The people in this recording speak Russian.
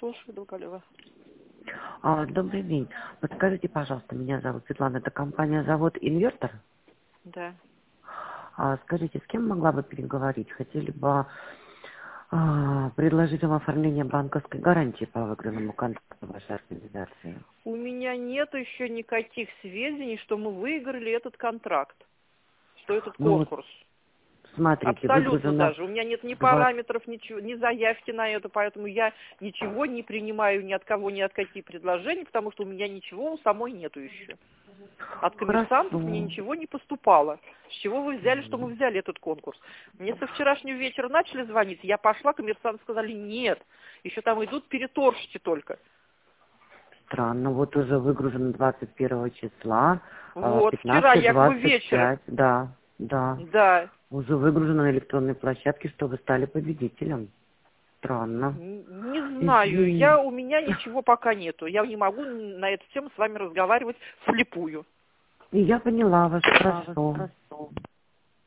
Слушаю, Долголева. Добрый день. Подскажите, пожалуйста, меня зовут Светлана, это компания «Завод Инвертор». Да. Скажите, с кем могла бы переговорить? Хотели бы предложить вам оформление банковской гарантии по выигранному контракту вашей организации. У меня нет еще никаких сведений, что мы выиграли этот контракт, что этот Ну вот, конкурс. смотрите, Абсолютно выгружено даже. У меня нет ни 20... параметров, ничего, ни заявки на это, поэтому я ничего не принимаю ни от кого, ни от какие предложения, потому что у меня ничего у самой нету еще. От коммерсантов мне Хорошо. ничего не поступало. С чего вы взяли, что мы взяли этот конкурс? Мне со вчерашнего вечера начали звонить, я пошла, коммерсанты сказали нет. Еще там идут переторжки только. Странно, вот уже выгружено 21 числа, Вот, вчера якобы вечером. 15:25, да, да. Да. Уже выгружено на электронной площадке, что вы стали победителем. Странно. Не знаю, Извини. у меня ничего пока нету. Я не могу на эту тему с вами разговаривать вслепую. Я поняла вас, хорошо.